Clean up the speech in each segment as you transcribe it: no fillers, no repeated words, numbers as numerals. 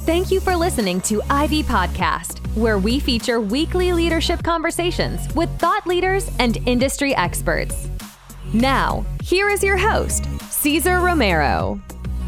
Thank you for listening to Ivy Podcast, where we feature weekly leadership conversations with thought leaders and industry experts. Now, here is your host, Cesar Romero.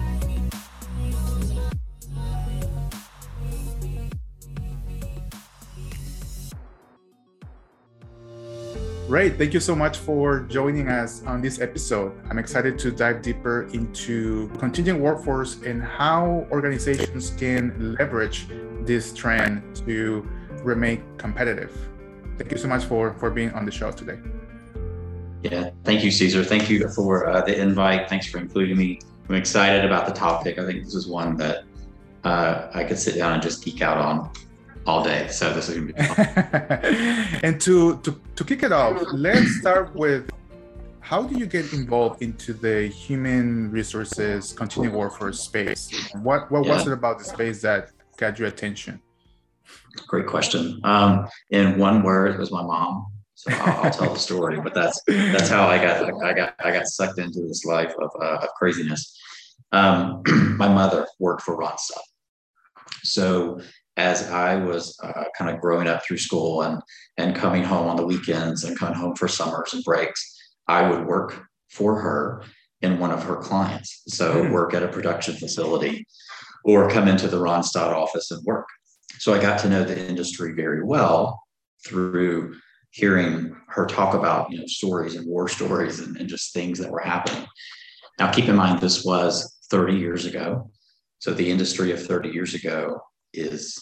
Great. Thank you so much for joining us on this episode. I'm excited to dive deeper into contingent workforce and how organizations can leverage this trend to remain competitive. Thank you so much for being on the show today. Yeah, thank you, Cesar. Thank you for the invite. Thanks for including me. I'm excited about the topic. I think this is one that I could sit down and just geek out on all day. So this is going to be fun. And to kick it off, let's start with, how do you get involved into the human resources contingent workforce space? What was it about the space that got your attention? Great question. In one word, it was my mom. So I'll tell the story, but that's how I got sucked into this life of craziness. My mother worked for Randstad. So as I was kind of growing up through school and coming home on the weekends and coming home for summers and breaks, I would work for her in one of her clients. So work at a production facility or come into the Randstad office and work. So I got to know the industry very well through hearing her talk about, stories and war stories and just things that were happening. Now, keep in mind, this was 30 years ago. So the industry of 30 years ago is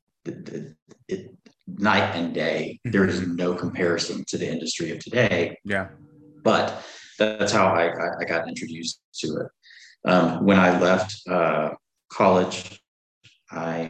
night and day. There is no comparison to the industry of today. Yeah. But that's how I got introduced to it. When I left college, I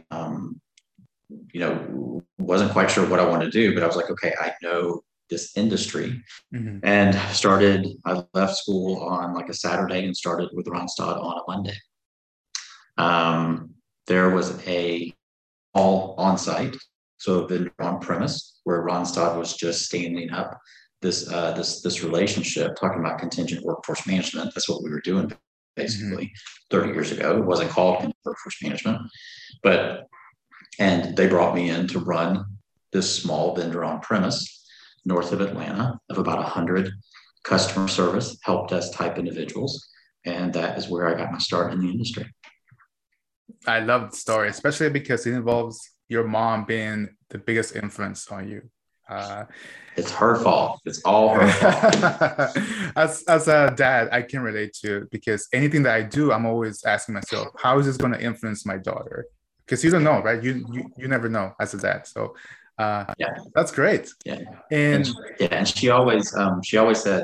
wasn't quite sure what I wanted to do, but I was like, okay, I know this industry. And I left school on like a Saturday and started with Randstad on a Monday. There was all on-site, so vendor on-premise, where Randstad was just standing up this relationship, talking about contingent workforce management. That's what we were doing basically 30 years ago. It wasn't called contingent workforce management, and they brought me in to run this small vendor on-premise north of Atlanta of about 100 customer service help desk type individuals, and that is where I got my start in the industry. I love the story, especially because it involves your mom being the biggest influence on you. It's her fault. It's all her fault. As a dad, I can relate to it, because anything that I do, I'm always asking myself, how is this going to influence my daughter? Because you don't know, right? You never know as a dad. So that's great. Yeah. And she always said,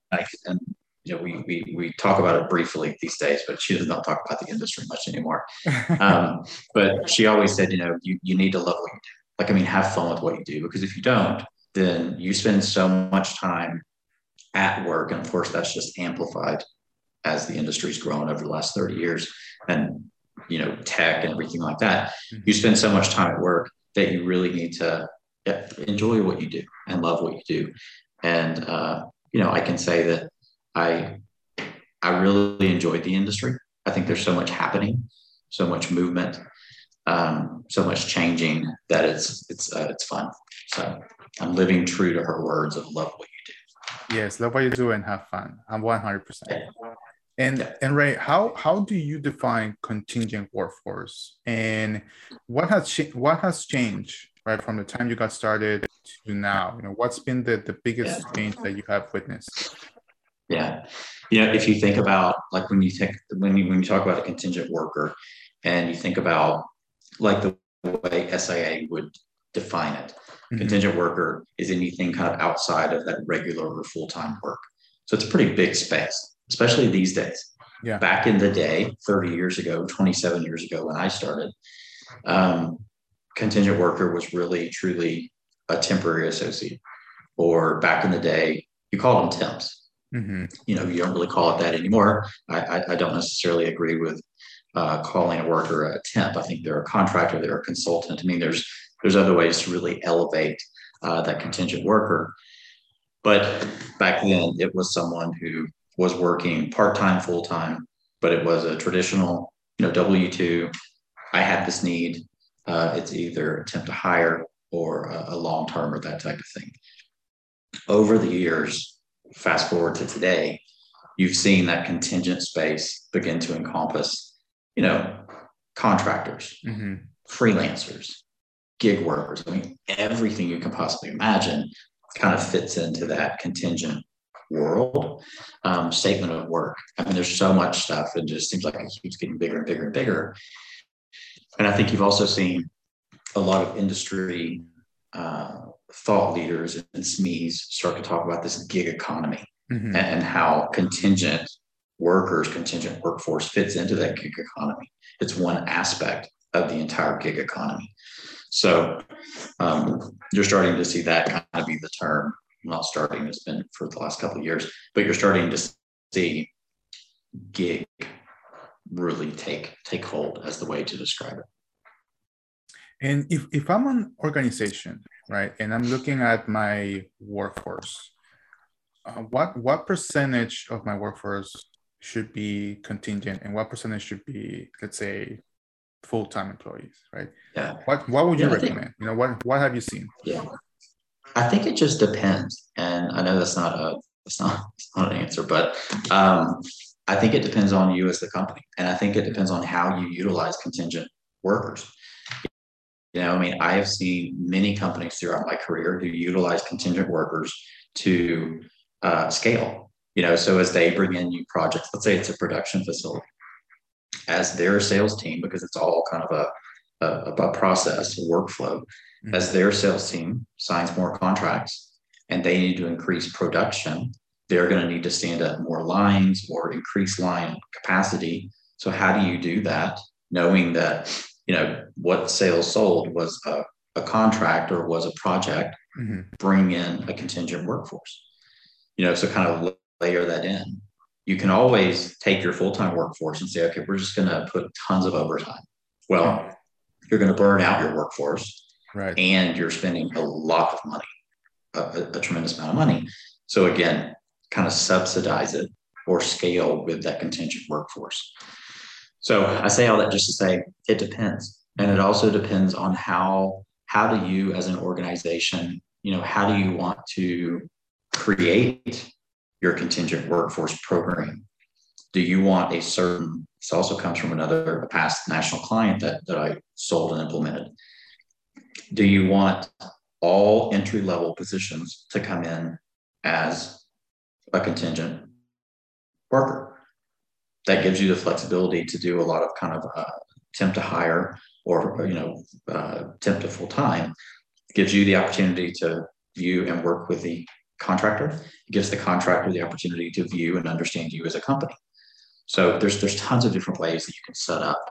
we talk about it briefly these days, but she does not talk about the industry much anymore. But she always said, you need to love what you do. Have fun with what you do, because if you don't, then you spend so much time at work. And of course, that's just amplified as the industry's grown over the last 30 years and, tech and everything like that. You spend so much time at work that you really need to enjoy what you do and love what you do. And, I can say that I really enjoyed the industry. I think there's so much happening, so much movement, so much changing that it's fun. So I'm living true to her words of love what you do. Yes, love what you do and have fun. I'm 100%. And Ray, how do you define contingent workforce, and what has changed, right, from the time you got started to now? What's been the biggest change that you have witnessed? Yeah. If you think about when you talk about a contingent worker and you think about the way SIA would define it, contingent worker is anything kind of outside of that regular or full-time work. So it's a pretty big space, especially these days. Yeah. Back in the day, 30 years ago, 27 years ago when I started, contingent worker was really, truly a temporary associate, or back in the day, you called them temps. You don't really call it that anymore. I don't necessarily agree with calling a worker a temp. I think they're a contractor, they're a consultant. There's other ways to really elevate that contingent worker. But back then, it was someone who was working part-time, full-time, but it was a traditional, W-2 I have this need. It's either attempt to hire or a long-term or that type of thing. Over the years, fast forward to today, you've seen that contingent space begin to encompass, contractors, freelancers, gig workers. I mean, everything you can possibly imagine kind of fits into that contingent world. Statement of work. I mean, there's so much stuff. It just seems like it keeps getting bigger and bigger and bigger. And I think you've also seen a lot of industry thought leaders and SMEs start to talk about this gig economy and how contingent workforce fits into that gig economy. It's one aspect of the entire gig economy. So you're starting to see that kind of be the term. Not starting, it's been for the last couple of years, but you're starting to see gig really take hold as the way to describe it. And if I'm an organization, right, and I'm looking at my workforce, what percentage of my workforce should be contingent and what percentage should be, let's say, full-time employees, right? Yeah. What would you recommend? What have you seen? Yeah. I think it just depends. And I know that's not an answer, but I think it depends on you as the company. And I think it depends on how you utilize contingent workers. I have seen many companies throughout my career who utilize contingent workers to scale. So as they bring in new projects, let's say it's a production facility, as their sales team, because it's all kind of a process, a workflow, as their sales team signs more contracts and they need to increase production, they're going to need to stand up more lines or increase line capacity. So how do you do that, knowing that what sales sold was a contract or was a project, bring in a contingent workforce, so kind of layer that in. You can always take your full-time workforce and say, okay, we're just going to put tons of overtime. Well, you're going to burn out your workforce, right? And you're spending a lot of money, a tremendous amount of money. So again, kind of subsidize it or scale with that contingent workforce. So I say all that just to say it depends. And it also depends on how do you as an organization, how do you want to create your contingent workforce program? Do you want this also comes from a past national client that I sold and implemented. Do you want all entry-level positions to come in as a contingent worker? That gives you the flexibility to do a lot of kind of temp to hire or temp to full-time. It gives you the opportunity to view and work with the contractor. It gives the contractor the opportunity to view and understand you as a company. So there's tons of different ways that you can set up,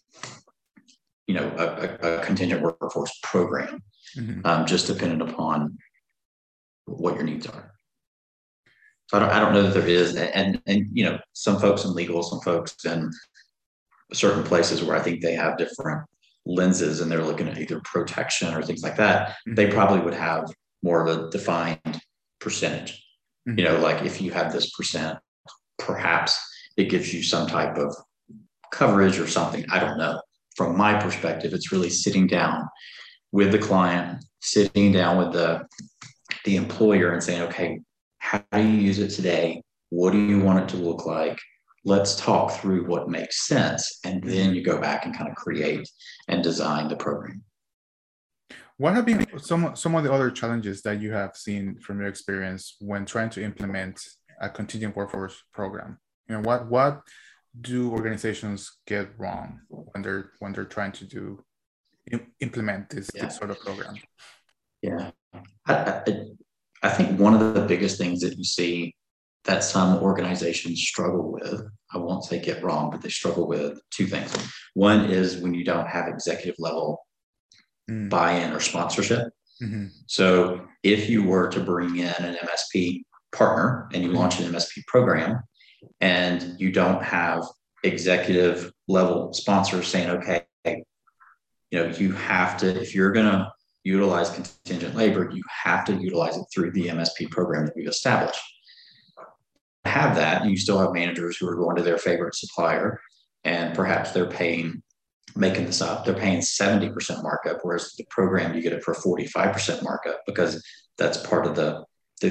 a contingent workforce program, just dependent upon what your needs are. So I don't know that there is, and some folks in legal, some folks in certain places where I think they have different lenses and they're looking at either protection or things like that. They probably would have more of a defined percentage. Like if you have this percent, perhaps it gives you some type of coverage or something. I don't know. From my perspective, it's really sitting down with the client, sitting down with the employer and saying, okay, how do you use it today? What do you want it to look like? Let's talk through what makes sense. And then you go back and kind of create and design the program. What have been some of the other challenges that you have seen from your experience when trying to implement a contingent workforce program? What do organizations get wrong when they're trying to implement this sort of program? Yeah, I think one of the biggest things that you see that some organizations struggle with, I won't say get wrong, but they struggle with two things. One is when you don't have executive level buy-in or sponsorship. So if you were to bring in an MSP partner and you launch an MSP program and you don't have executive level sponsors saying, okay, you have to, if you're going to utilize contingent labor, you have to utilize it through the MSP program that we've established. Have that, you still have managers who are going to their favorite supplier and perhaps they're paying making this up, they're paying 70% markup, whereas the program, you get it for 45% markup, because that's part of the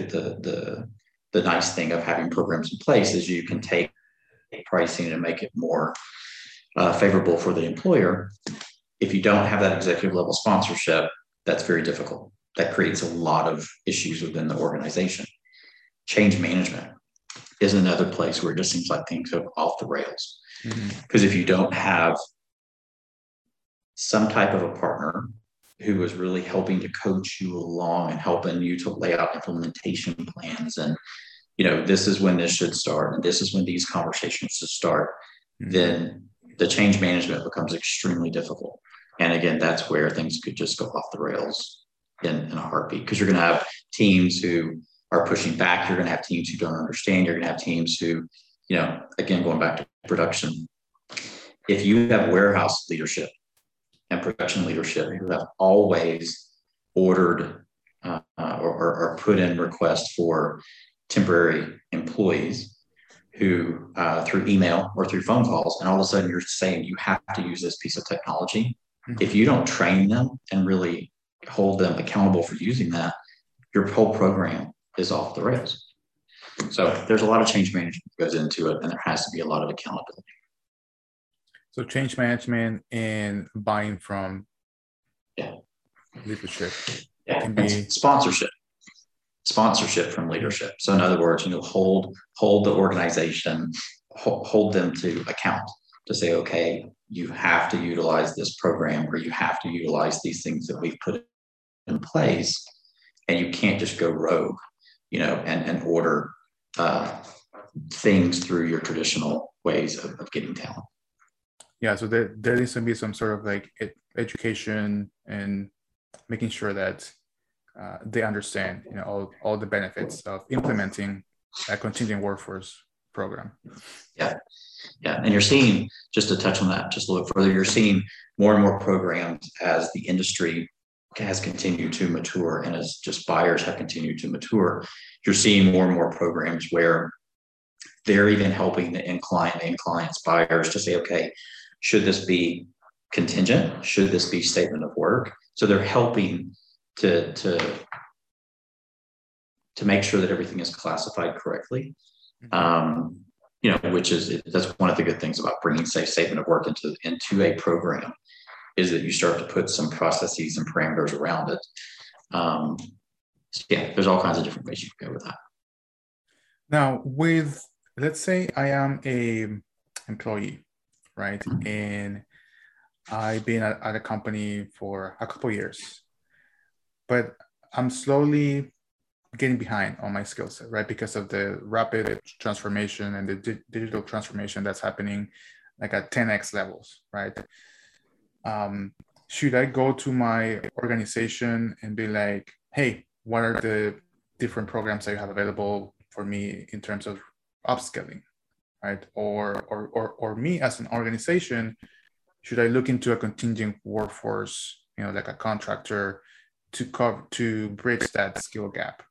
nice thing of having programs in place is you can take pricing and make it more favorable for the employer. If you don't have that executive level sponsorship, that's very difficult. That creates a lot of issues within the organization. Change management is another place where it just seems like things go off the rails. Because if you don't have some type of a partner who is really helping to coach you along and helping you to lay out implementation plans, and this is when this should start, and this is when these conversations should start, then the change management becomes extremely difficult. And again, that's where things could just go off the rails in a heartbeat, because you're going to have teams who are pushing back. You're going to have teams who don't understand. You're going to have teams who, again, going back to production, if you have warehouse leadership and production leadership who have always ordered or put in requests for temporary employees who through email or through phone calls, and all of a sudden you're saying you have to use this piece of technology. If you don't train them and really hold them accountable for using that, your whole program is off the rails. So there's a lot of change management that goes into it, and there has to be a lot of accountability. So change management and buying from leadership. Can be sponsorship from leadership. So in other words, hold the organization, hold them to account to say, okay, you have to utilize this program, or you have to utilize these things that we've put in place, and you can't just go rogue, and order things through your traditional ways of getting talent. Yeah, so there needs to be some sort of like education and making sure that they understand, all the benefits of implementing a contingent workforce program. Yeah. And you're seeing, just to touch on that just a little further, you're seeing more and more programs as the industry has continued to mature, and as just buyers have continued to mature. You're seeing more and more programs where they're even helping the end clients, buyers, to say, okay, should this be contingent? Should this be statement of work? So they're helping to make sure that everything is classified correctly. That's one of the good things about bringing, say, statement of work into a program, is that you start to put some processes and parameters around it. There's all kinds of different ways you can go with that. Now, let's say I am a employee, right? And I've been at a company for a couple of years, but I'm slowly getting behind on my skill set, right? Because of the rapid transformation and the digital transformation that's happening like at 10x levels, right? Should I go to my organization and be like, hey, what are the different programs that you have available for me in terms of upskilling, right? Or me as an organization, should I look into a contingent workforce, like a contractor, to bridge that skill gap?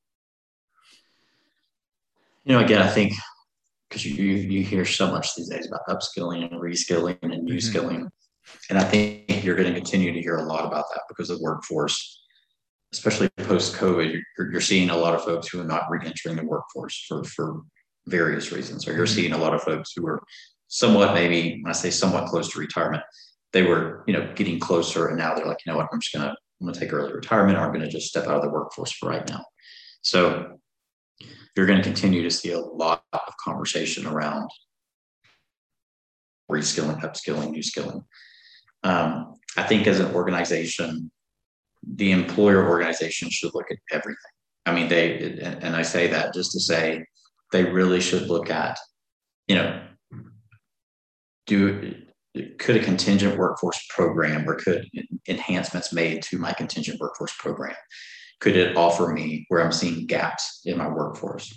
Again, I think because you hear so much these days about upskilling and reskilling and new skilling, and I think you're going to continue to hear a lot about that, because the workforce, especially post-COVID, you're seeing a lot of folks who are not re-entering the workforce for various reasons, or you're seeing a lot of folks who are somewhat, maybe when I say somewhat close to retirement, they were getting closer, and now they're like, what, I'm going to take early retirement, or I'm going to just step out of the workforce for right now. So you're going to continue to see a lot of conversation around reskilling, upskilling, new skilling. I think as an organization, the employer organization should look at everything. I mean, and I say that just to say they really should look at, could a contingent workforce program, or could enhancements made to my contingent workforce program, could it offer me where I'm seeing gaps in my workforce?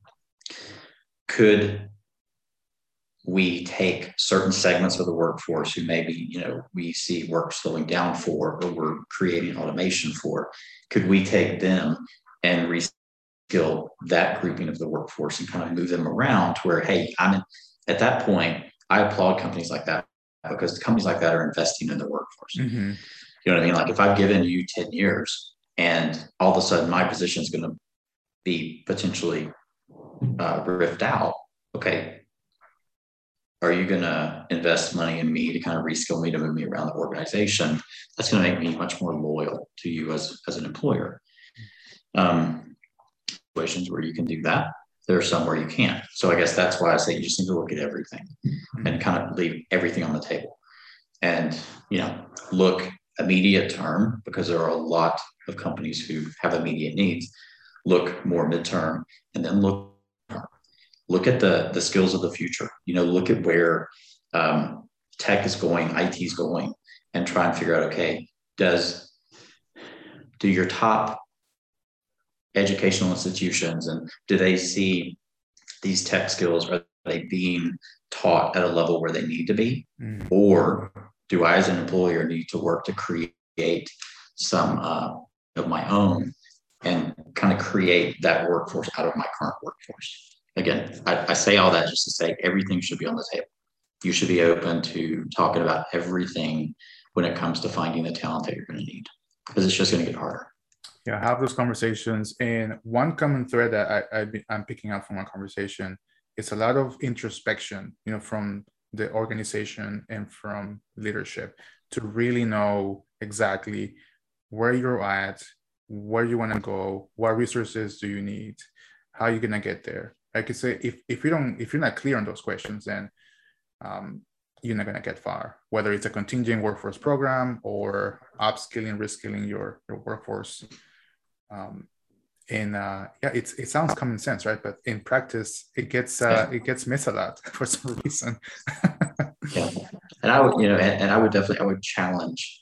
Could we take certain segments of the workforce who maybe, we see work slowing down for, or we're creating automation for, could we take them and reskill that grouping of the workforce and kind of move them around to where, hey, at that point, I applaud companies like that, because companies like that are investing in their workforce. You know what I mean? Like if I've given you 10 years and all of a sudden my position is going to be potentially ripped out, okay, are you going to invest money in me to kind of reskill me to move me around the organization? That's going to make me much more loyal to you as an employer. Situations where you can do that. There are some where you can't. So I guess that's why I say you just need to look at everything and kind of leave everything on the table. And, look immediate term, because there are a lot of companies who have immediate needs. Look more midterm, and then look at the skills of the future. Look at where tech is going, IT is going, and try and figure out, okay, do your top educational institutions, and do they see these tech skills? Are they being taught at a level where they need to be? Or do I, as an employer, need to work to create some of my own and kind of create that workforce out of my current workforce? Again, I say all that just to say everything should be on the table. You should be open to talking about everything when it comes to finding the talent that you're going to need, because it's just going to get harder. Yeah, have those conversations. And one common thread that I'm picking up from our conversation is a lot of introspection, from the organization and from leadership to really know exactly where you're at, where you want to go, what resources do you need, how you're going to get there. Like I say, if you're not clear on those questions, then you're not going to get far, whether it's a contingent workforce program or upskilling, reskilling your workforce. It sounds common sense, right? But in practice, it gets missed a lot for some reason. Yeah, and I would challenge,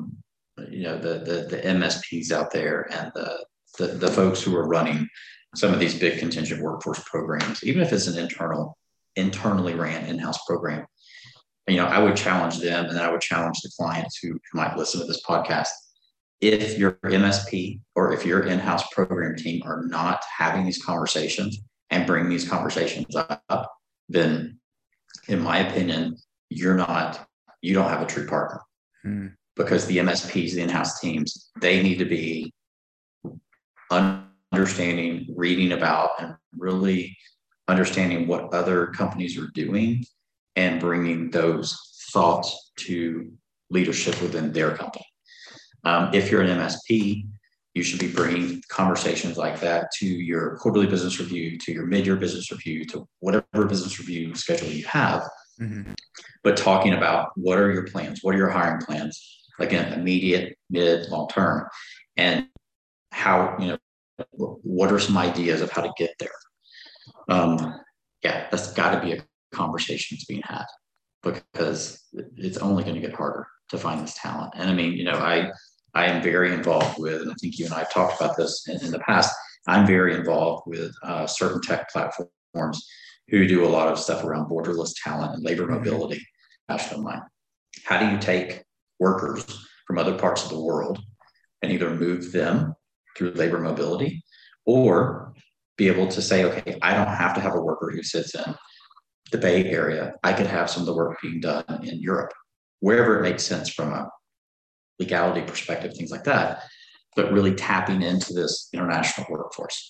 the MSPs out there and the folks who are running some of these big contingent workforce programs, even if it's an internally ran in-house program. I would challenge them, and I would challenge the clients who might listen to this podcast. If your MSP or if your in-house program team are not having these conversations and bring these conversations up, then in my opinion, you don't have a true partner. Because the MSPs, the in-house teams, they need to be understanding, reading about, and really understanding what other companies are doing and bringing those thoughts to leadership within their company. If you're an MSP, you should be bringing conversations like that to your quarterly business review, to your mid-year business review, to whatever business review schedule you have. But talking about what are your plans, what are your hiring plans, again, immediate, mid, long term, and how, what are some ideas of how to get there? That's got to be a conversation that's being had, because it's only going to get harder to find this talent. And I am very involved with, and I think you and I have talked about this in the past, I'm very involved with certain tech platforms who do a lot of stuff around borderless talent and labor mobility. Passion of mine. How do you take workers from other parts of the world and either move them through labor mobility, or be able to say, okay, I don't have to have a worker who sits in the Bay Area. I could have some of the work being done in Europe, wherever it makes sense from a legality perspective, things like that, but really tapping into this international workforce.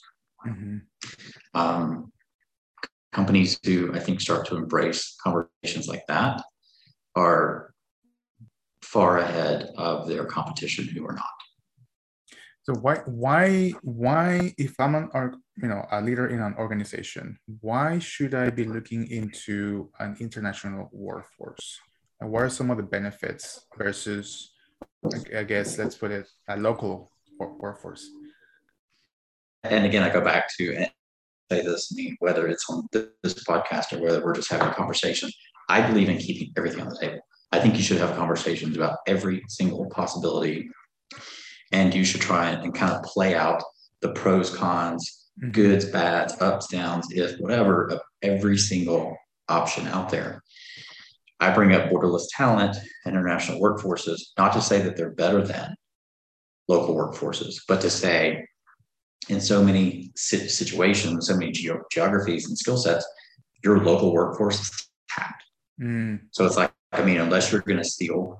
Companies who I think start to embrace conversations like that are far ahead of their competition who are not. So why if I'm a leader in an organization, why should I be looking into an international workforce? And what are some of the benefits versus, I guess, let's put it, a local workforce? And again, I go back to and say this, whether it's on this podcast or whether we're just having a conversation, I believe in keeping everything on the table. I think you should have conversations about every single possibility, and you should try and kind of play out the pros, cons, goods, bads, ups, downs, if whatever, of every single option out there. I bring up borderless talent, international workforces, not to say that they're better than local workforces, but to say in so many situations, so many geographies and skill sets, your local workforce is tapped. So it's like I mean, unless you're going to steal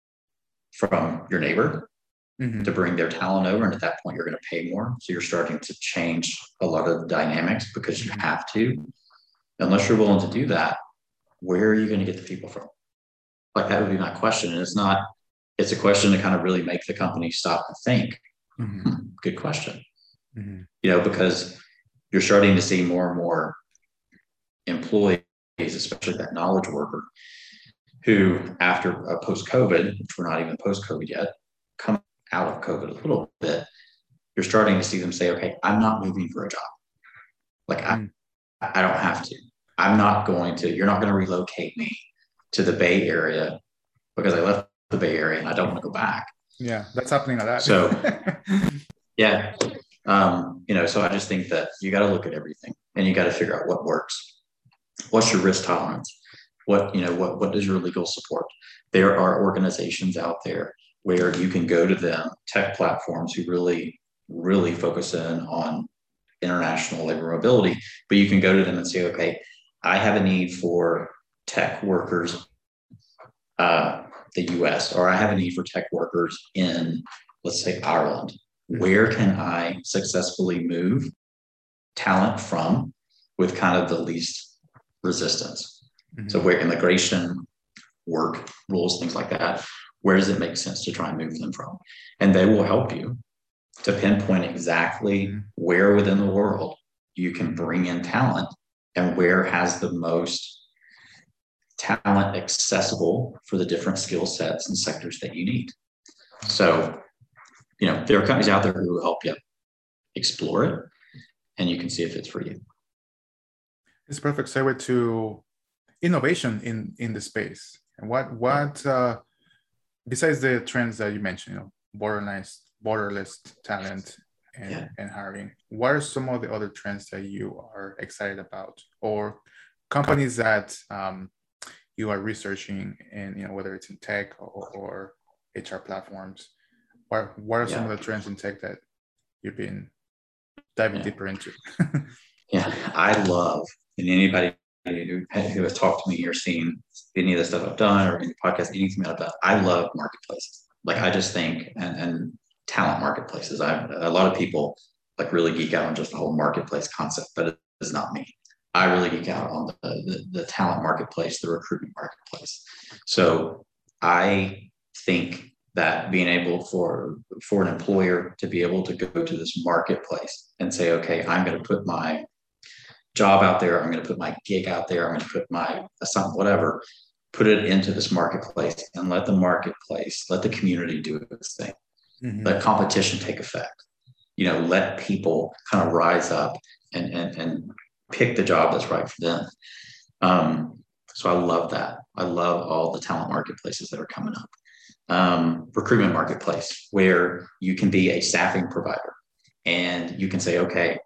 from your neighbor to bring their talent over, and at that point you're going to pay more. So you're starting to change a lot of the dynamics because you have to. Unless you're willing to do that, where are you going to get the people from? Like, that would be my question. And it's a question to kind of really make the company stop and think. Good question. Because you're starting to see more and more employees, especially that knowledge worker, who after post-COVID, which we're not even post-COVID yet, come out of COVID a little bit, you're starting to see them say, okay, I'm not moving for a job. Like, I don't have to. I'm not going to, you're not going to relocate me to the Bay Area because I left the Bay Area and I don't want to go back. Yeah, that's happening a lot. So, yeah. So I just think that you got to look at everything and you got to figure out what works. What's your risk tolerance? What is your legal support? There are organizations out there where you can go to them, tech platforms who really, really focus in on international labor mobility, but you can go to them and say, okay, I have a need for tech workers, the US, or I have a need for tech workers in, let's say, Ireland. Where can I successfully move talent from with kind of the least resistance? So where immigration, work rules, things like that, where does it make sense to try and move them from? And they will help you to pinpoint exactly where within the world you can bring in talent and where has the most talent accessible for the different skill sets and sectors that you need. So, there are companies out there who will help you explore it, and you can see if it's for you. It's a perfect segue to innovation in the space. And what besides the trends that you mentioned, borderless talent and hiring, what are some of the other trends that you are excited about, or companies that you are researching, and whether it's in tech or HR platforms? What are some of the trends in tech that you've been diving deeper into? I love, and anybody who has talked to me or seen any of the stuff I've done or any podcast, anything about that, I love marketplaces. Like, I just think, and talent marketplaces. A lot of people like really geek out on just the whole marketplace concept, but it is not me. I really geek out on the talent marketplace, the recruitment marketplace. So I think that being able for an employer to be able to go to this marketplace and say, okay, I'm going to put my job out there, I'm going to put my gig out there, I'm going to put my assignment, whatever, put it into this marketplace and let the community do its thing. Let competition take effect. Let people kind of rise up and pick the job that's right for them. So I love that. I love all the talent marketplaces that are coming up. Recruitment marketplace, where you can be a staffing provider and you can say, okay,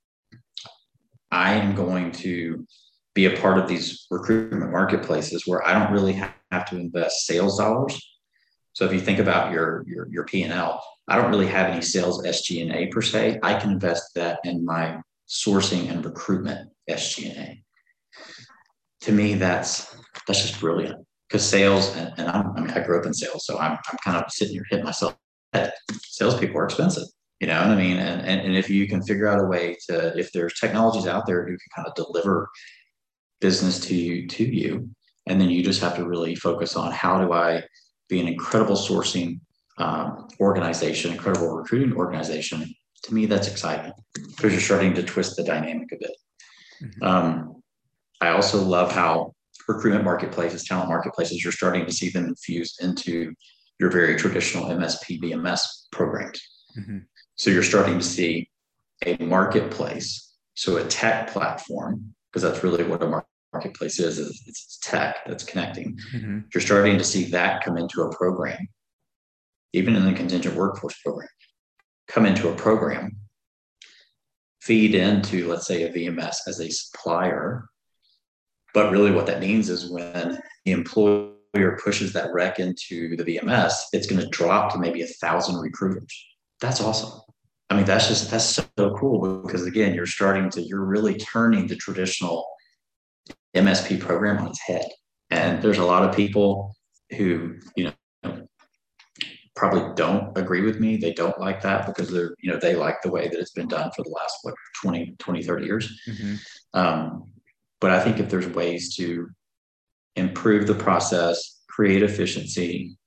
I am going to be a part of these recruitment marketplaces where I don't really have to invest sales dollars. So if you think about your P&L, I don't really have any sales SG&A per se. I can invest that in my sourcing and recruitment SG&A. To me, that's just brilliant. Because sales, and I grew up in sales, so I'm kind of sitting here hitting myself. Salespeople are expensive, you know what I mean? And if you can figure out a way to, if there's technologies out there who can kind of deliver business to you, and then you just have to really focus on how do I be an incredible sourcing organization, incredible recruiting organization. To me, that's exciting because you're starting to twist the dynamic a bit. I also love how recruitment marketplaces, talent marketplaces, you're starting to see them infused into your very traditional MSP, BMS programs. So you're starting to see a marketplace, so a tech platform, because that's really what a marketplace is it's tech that's connecting. You're starting to see that come into a program, even in the contingent workforce program, come into a program, feed into, let's say, a VMS as a supplier. But really what that means is when the employer pushes that rec into the VMS, it's going to drop to maybe 1,000 recruiters. That's awesome. I mean, that's so cool because again, you're really turning the traditional MSP program on its head. And there's a lot of people who, probably don't agree with me. They don't like that because they like the way that it's been done for the last, 30 years. But I think if there's ways to improve the process, create efficiency,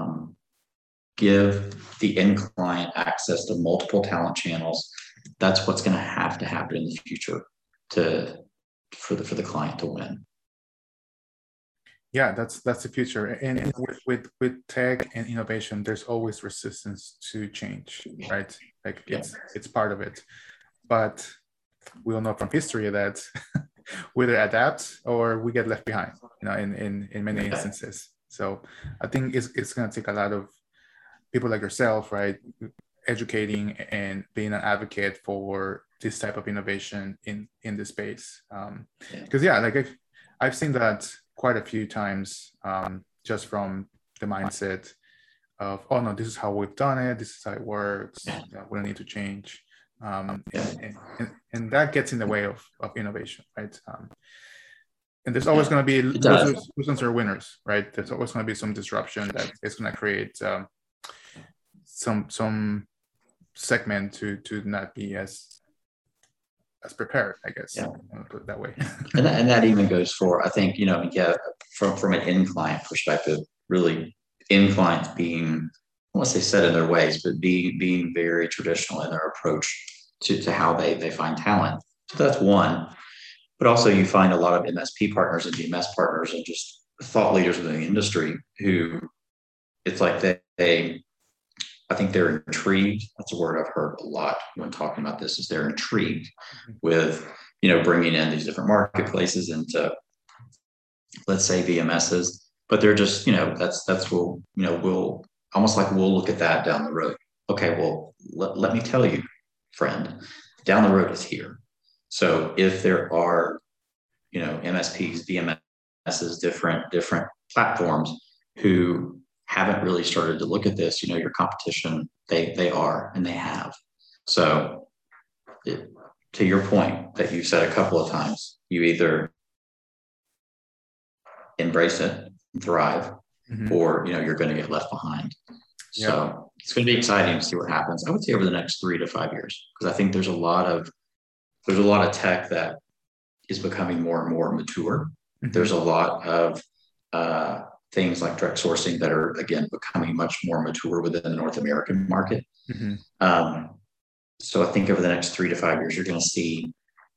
give the end client access to multiple talent channels, that's what's going to happen in the future for the client to win. Yeah, that's the future. And with tech and innovation, there's always resistance to change, right? Like it's part of it. But we all know from history that we either adapt or we get left behind, in many instances. So I think it's going to take a lot of people like yourself, right, educating and being an advocate for this type of innovation in this space. Because like I've seen that quite a few times, just from the mindset of, oh no, this is how we've done it, this is how it works, we don't need to change. And that gets in the way of innovation, right? And there's always going to be losers or winners, right? There's always going to be some disruption that is going to create some segment to not be as prepared, I guess. Put it that way. and that even goes for, I think, from an end client perspective, really end clients being, I won't say set in their ways, but being very traditional in their approach to how they find talent. So that's one. But also you find a lot of MSP partners and DMS partners and just thought leaders within the industry who it's like I think they're intrigued. That's a word I've heard a lot when talking about this, is they're intrigued with, bringing in these different marketplaces into, let's say, VMSs, but they're just, we'll almost like we'll look at that down the road. Okay, well, let me tell you, friend, down the road is here. So if there are, MSPs, VMSs, different platforms who haven't really started to look at this, your competition, they are, and they have. So to your point that you've said a couple of times, you either embrace it and thrive, or, you're going to get left behind. So it's going to be exciting to see what happens. I would say over the next 3 to 5 years, because I think there's a lot of tech that is becoming more and more mature. There's a lot of things like direct sourcing that are, again, becoming much more mature within the North American market. So I think over the next 3 to 5 years, you're going to see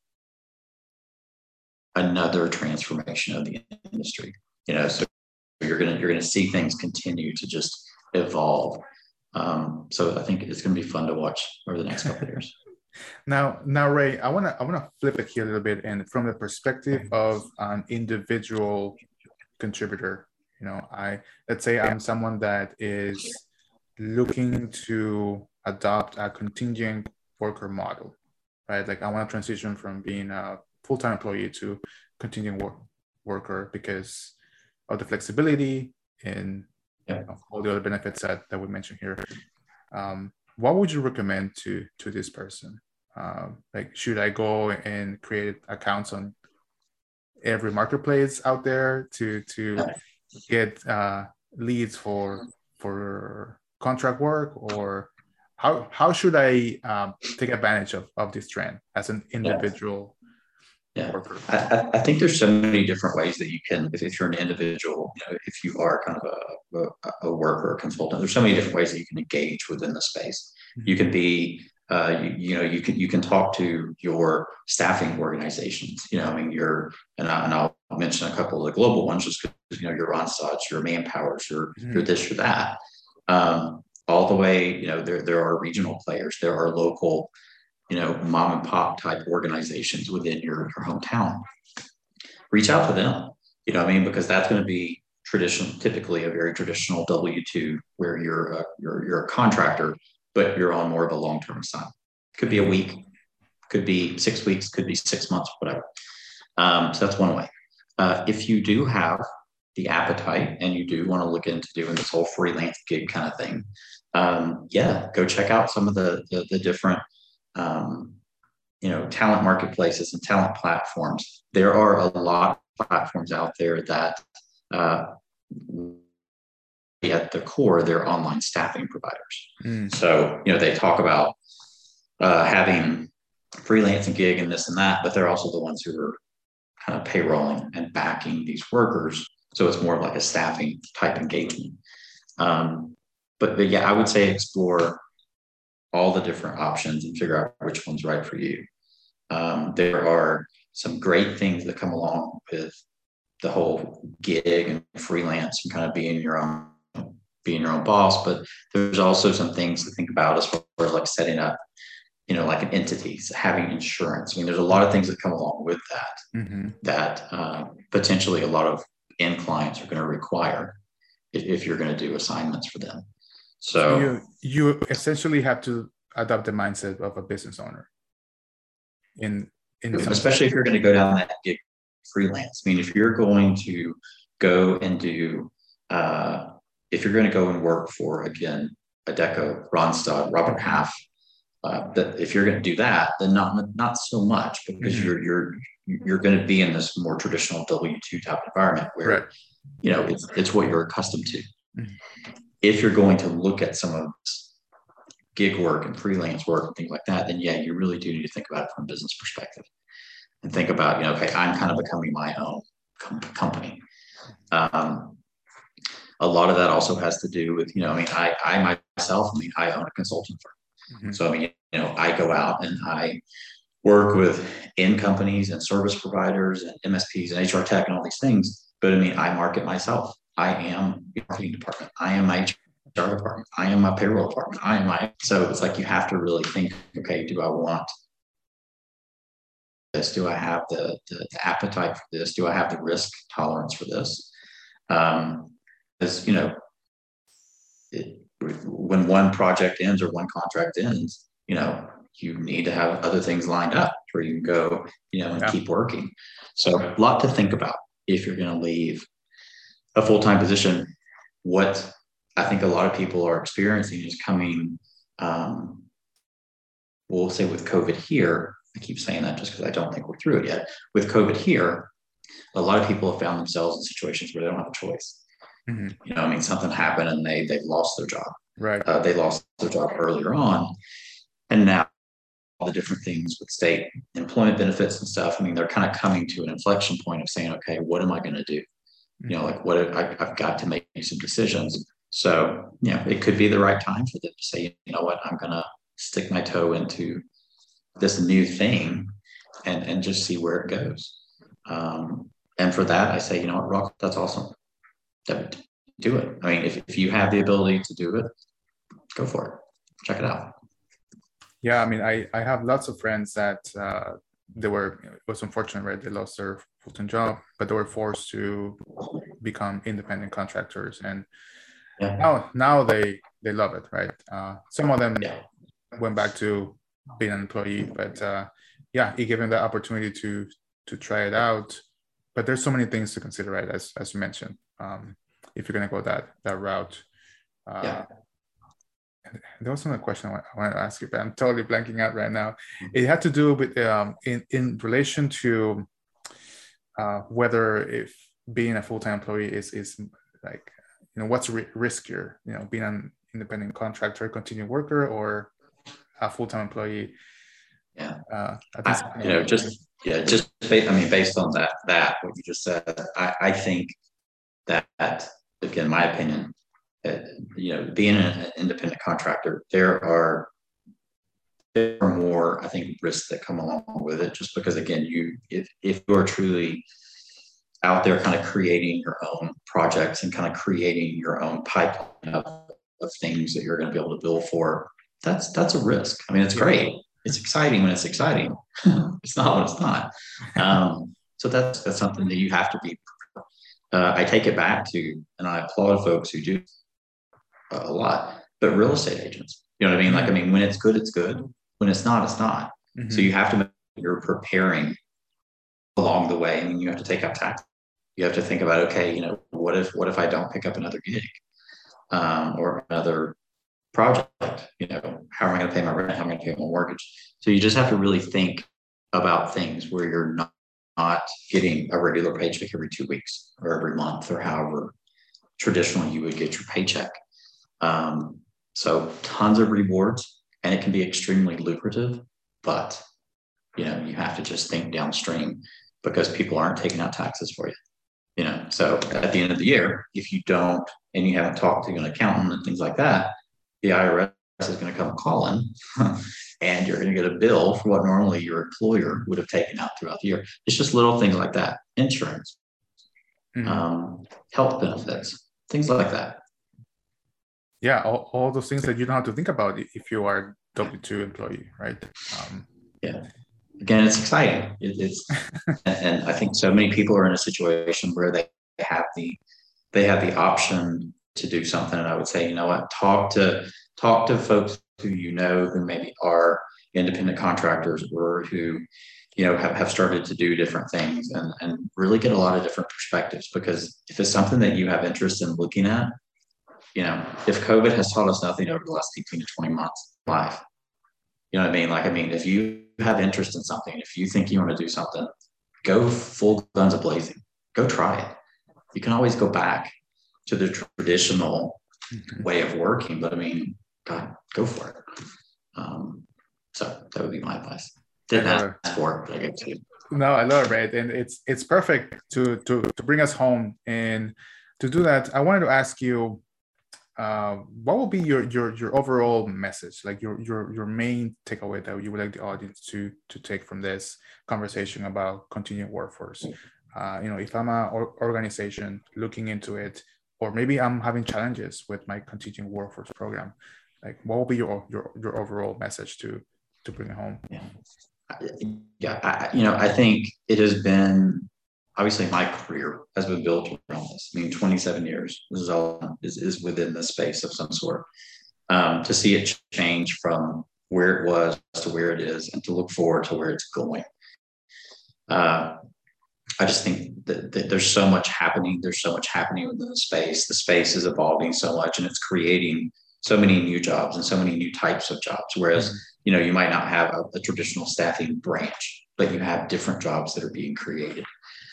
another transformation of the industry. So you're going to see things continue to just evolve. So I think it's going to be fun to watch over the next couple of years. Now, Ray, I want to flip it here a little bit, and from the perspective of an individual contributor. Let's say I'm someone that is looking to adopt a contingent worker model, right? Like I want to transition from being a full-time employee to contingent worker because of the flexibility and all the other benefits that we mentioned here. What would you recommend to this person? Like, should I go and create accounts on every marketplace out there to get leads for contract work, or how should I take advantage of this trend as an individual worker? I think there's so many different ways that you can, if you're an individual, if you are kind of a worker or consultant, there's so many different ways that you can engage within the space. You can be you can talk to your staffing organizations, and I'll mention a couple of the global ones just because, your Randstads, your Manpowers, your this or that, all the way, there are regional players, there are local, mom and pop type organizations within your hometown. Reach out to them, because that's going to be typically a very traditional W-2 where you're a contractor, but you're on more of a long-term assignment. Could be a week, could be 6 weeks, could be 6 months, whatever. So that's one way. If you do have the appetite and you do want to look into doing this whole freelance gig kind of thing, go check out some of the different, talent marketplaces and talent platforms. There are a lot of platforms out there that at the core, they're online staffing providers. So, they talk about having freelance and gig and this and that, but they're also the ones who are kind of payrolling and backing these workers. So it's more like a staffing type engagement. But yeah, I would say explore all the different options and figure out which one's right for you. There are some great things that come along with the whole gig and freelance and kind of being your own boss. But there's also some things to think about as far as like setting up, like an entity, having insurance. I mean, there's a lot of things that come along with that, that potentially a lot of end clients are going to require if you're going to do assignments for them. So you essentially have to adopt the mindset of a business owner. Especially if you're going to go down that gig freelance. I mean, if you're going to go and do, if you're going to go and work for, again, Adecco, Randstad, Robert Half, that if you're going to do that, then not so much, because you're going to be in this more traditional W-2 type environment where, it's what you're accustomed to. If you're going to look at some of this gig work and freelance work and things like that, then yeah, you really do need to think about it from a business perspective and think about, okay, I'm kind of becoming my own company. A lot of that also has to do with, I myself, I own a consulting firm. So, I go out and I work with end companies and service providers and MSPs and HR tech and all these things. But I market myself. I am the marketing department. I am my HR department. I am my payroll department. So it's like you have to really think, okay, do I want this? Do I have the appetite for this? Do I have the risk tolerance for this? Because, when one project ends or one contract ends, you need to have other things lined up where you can go, and keep working. So a lot to think about if you're going to leave a full-time position. What I think a lot of people are experiencing is coming, we'll say with COVID here, I keep saying that just because I don't think we're through it yet. With COVID here, a lot of people have found themselves in situations where they don't have a choice. Something happened and they've lost their job. Right. They lost their job earlier on. And now all the different things with state employment benefits and stuff, they're kind of coming to an inflection point of saying, okay, what am I going to do? I've got to make some decisions. So, it could be the right time for them to say, I'm going to stick my toe into this new thing and just see where it goes. And for that, I say, Rock, that's awesome. Do it. If you have the ability to do it, go for it. Check it out. Yeah, I have lots of friends that it was unfortunate, right? They lost their full-time job, but they were forced to become independent contractors, and now they love it, right? Some of them went back to being an employee, but it gave them the opportunity to try it out. But there's so many things to consider, right? As you mentioned, if you're going to go that route. There was another question I wanted to ask you, but I'm totally blanking out right now. It had to do with in relation to whether if being a full-time employee is like, what's riskier, being an independent contractor, continuing worker, or a full-time employee? Based on that what you just said, I think that, again, my opinion, being an independent contractor, there are more, I think, risks that come along with it, just because, again, if you're truly out there kind of creating your own projects and kind of creating your own pipeline of things that you're going to be able to bill for, that's a risk. It's great. It's exciting when it's exciting. It's not when it's not. So that's something that you have to be. I take it back to, and I applaud folks who do a lot, but real estate agents, when it's good, it's good. When it's not, it's not. So you have to make sure you're preparing along the way. You have to take up taxes. You have to think about, okay, what if I don't pick up another gig or another project? How am I going to pay my rent? How am I going to pay my mortgage? So you just have to really think about things where you're not not getting a regular paycheck every 2 weeks or every month or however traditionally you would get your paycheck. So tons of rewards, and it can be extremely lucrative, but you have to just think downstream because people aren't taking out taxes for you. So at the end of the year, if you don't, and you haven't talked to an accountant and things like that, the IRS is going to come calling and you're going to get a bill for what normally your employer would have taken out throughout the year. It's just little things like that. Insurance, health benefits, things like that. Yeah, all those things that you don't have to think about if you are a W-2 employee, right? Yeah. Again, it's exciting. It's and I think so many people are in a situation where they have the option to do something. And I would say, you know what, talk to folks who who maybe are independent contractors or who have started to do different things and really get a lot of different perspectives. Because if it's something that you have interest in looking at, if COVID has taught us nothing over the last 18 to 20 months of life, you know what I mean? If you have interest in something, if you think you want to do something, go full guns a-blazing. Go try it. You can always go back to the traditional way of working, but God, go for it. So that would be my advice. Didn't ask for it, but I get to. No, I love it, right? And it's perfect to bring us home. And to do that, I wanted to ask you, what will be your overall message, like your main takeaway that you would like the audience to take from this conversation about continuing workforce? If I'm an organization looking into it, or maybe I'm having challenges with my continuing workforce program, like what will be your overall message to bring it home? I think it has been, obviously my career has been built around this. 27 years, this is all is within the space of some sort. To see it change from where it was to where it is and to look forward to where it's going. I just think that there's so much happening. There's so much happening within the space. The space is evolving so much, and it's creating so many new jobs and so many new types of jobs. Whereas, you might not have a traditional staffing branch, but you have different jobs that are being created.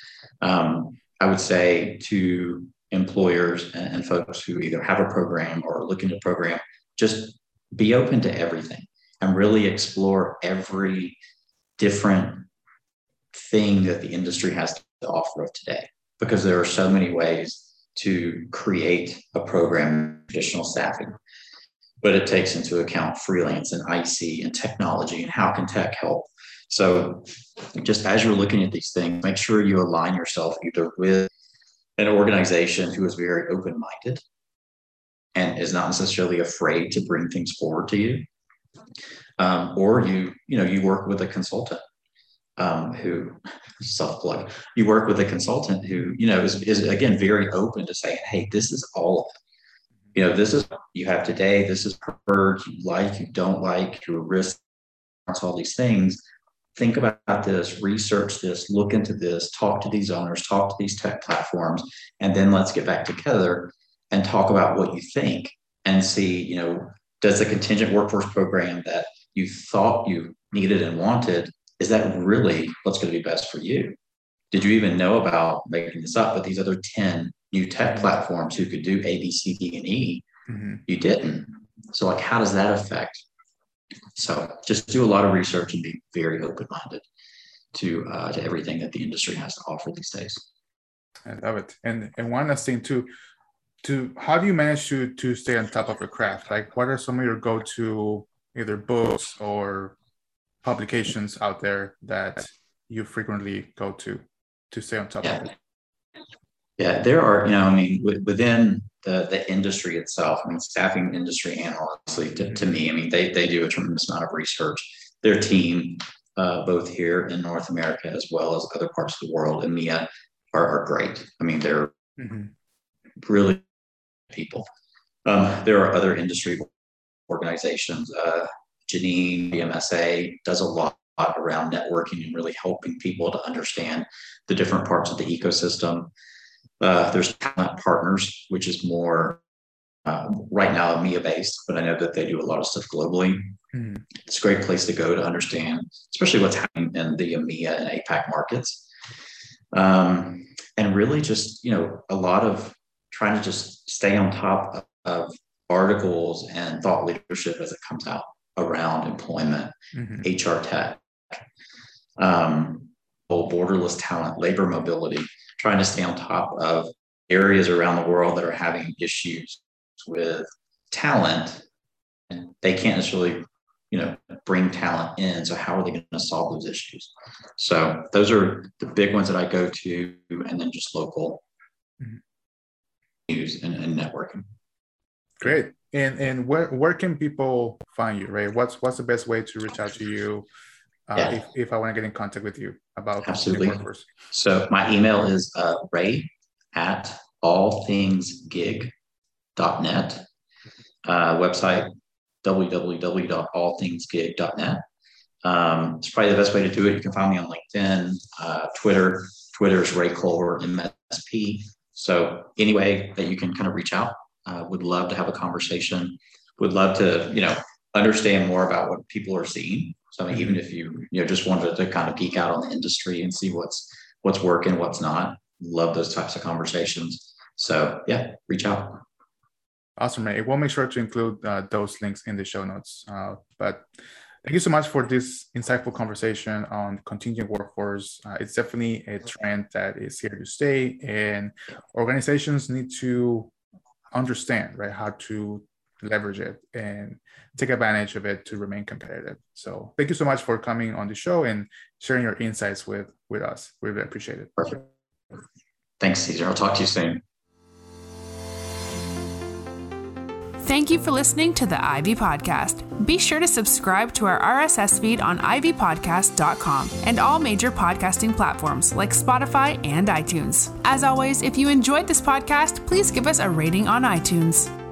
I would say to employers and folks who either have a program or are looking to program, just be open to everything and really explore every different thing that the industry has to offer of today, because there are so many ways to create a program in traditional staffing, but it takes into account freelance and IC and technology and how can tech help. So just as you're looking at these things, make sure you align yourself either with an organization who is very open-minded and is not necessarily afraid to bring things forward to you, or you work with a consultant who, self-plug, you work with a consultant who, is again, very open to saying, hey, this is all of it. This is what you have today. This is preferred, you like, you don't like, your risk, all these things. Think about this, research this, look into this, talk to these owners, talk to these tech platforms, and then let's get back together and talk about what you think and see, does the contingent workforce program that you thought you needed and wanted, is that really what's going to be best for you? Did you even know about, making this up, but these other 10 new tech platforms who could do A, B, C, D, and E? You didn't. So how does that affect? So just do a lot of research and be very open-minded to everything that the industry has to offer these days. I love it. And one last thing too, how do you manage to stay on top of your craft? Like, what are some of your go-to either books or publications out there that you frequently go to stay on top of it? Yeah, there are, within the industry itself, staffing industry analysts, to me, they do a tremendous amount of research. Their team, both here in North America as well as other parts of the world, EMEA, are great. They're really people. There are other industry organizations. Janine, BMSA, does a lot around networking and really helping people to understand the different parts of the ecosystem. There's Talent Partners, which is more right now EMEA based, but I know that they do a lot of stuff globally. It's a great place to go to understand, especially what's happening in the EMEA and APAC markets. And really just, a lot of trying to just stay on top of articles and thought leadership as it comes out around employment, HR tech, borderless talent, labor mobility, trying to stay on top of areas around the world that are having issues with talent, and they can't necessarily bring talent in. So how are they going to solve those issues? So those are the big ones that I go to, and then just local news and networking. Great. And where can people find you, Ray? What's the best way to reach out to you if I want to get in contact with you about Absolutely. Workforce? So my email is ray@allthingsgig.net. Website www.allthingsgig.net. It's probably the best way to do it. You can find me on LinkedIn, Twitter. Twitter is Ray Culver MSP. So any way that you can kind of reach out, would love to have a conversation. Would love to, understand more about what people are seeing. So I mean, even if you just wanted to kind of peek out on the industry and see what's working, what's not, love those types of conversations. So yeah, reach out. Awesome, Ray. We'll make sure to include those links in the show notes. But thank you so much for this insightful conversation on contingent workforce. It's definitely a trend that is here to stay, and organizations need to understand, right, how to leverage it and take advantage of it to remain competitive. So thank you so much for coming on the show and sharing your insights with us. We really appreciate it. Perfect. Thanks, Cesar. I'll talk to you soon. Thank you for listening to the Ivy Podcast. Be sure to subscribe to our RSS feed on ivypodcast.com and all major podcasting platforms like Spotify and iTunes. As always, if you enjoyed this podcast, please give us a rating on iTunes.